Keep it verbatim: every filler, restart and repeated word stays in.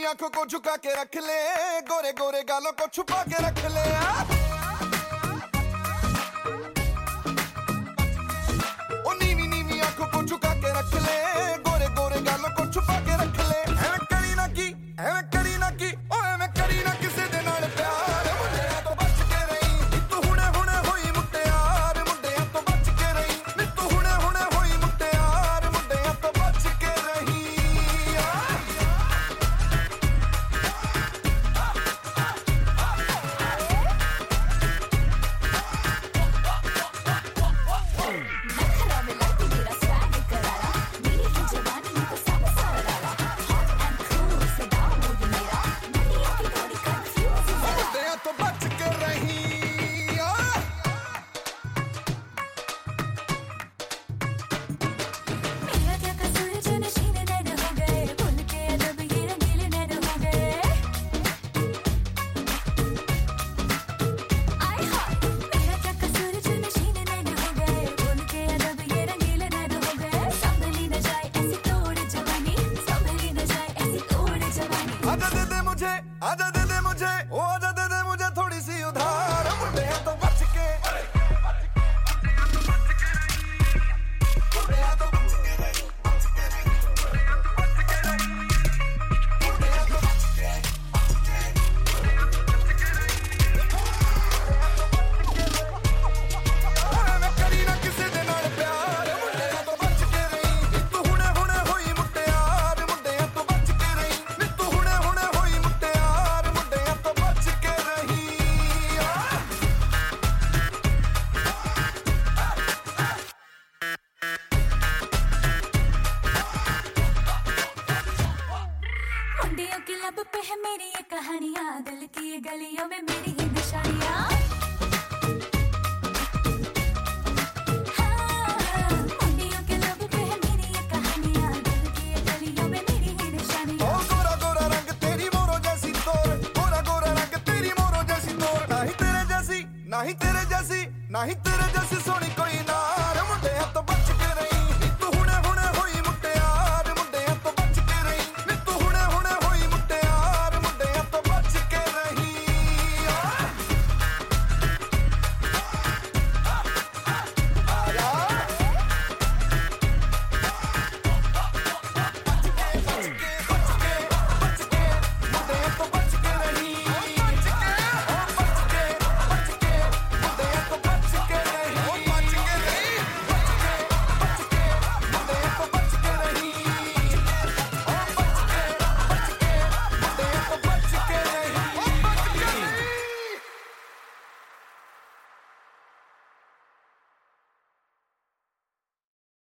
आंखों को झुका के रख ले, गोरे गोरे गालों को छुपा के रख ले। ओ नीवी नीवी आंखों को झुका के रख ले, गोरे गोरे गालों को छुपा के रख ले। एवें करी ना की, एवें करी ना की, ओ एवें करी ना किसे दे नाल प्यार। मुंडियां तो बच के रही, तू हुणे हुणे होई मुटियार। मुंडियां तो बच के रही, तू हुणे हुणे होई मुटियार। मुंडियां तो बच के रही। आजा दे दे मुझे, आजा दे दे मुझे, ओ आजा दे दे मुझे थोड़ी सी उधार। मुंडियां तो बच के, मुंडियां तो बच के रही, मुंडियां तो बच के रही, बच के रही, मुंडियां तो बच के रही, मुंडियां तो बच के, बच के, मुंडियां तो बच के रही, मुंडियां तो बच के रही। ओए मैं करी ना किसे दे नाल प्यार। मुंडियां तो बच के रही, तू हुणे हुणे होई मुटियार। मुंडियां तो बच के रही, तू हुणे हुणे होई मुटियार। मुंडियां तो बच के रही। मुंडियों की लब पे है मेरी ये कहानियां, दिल की ये गलियों में मेरी ही निशानियां। हाँ, मुंडियों की लब पे है मेरी ये कहानियां, दिल की ये गलियों में मेरी ही निशानियां। ओ गोरा गोरा रंग तेरी मोरो जैसी तोर, गोरा गोरा रंग तेरी मोरो जैसी तोर। नाही तेरे जैसी, नाही तेरे जैसी, नाही तेरे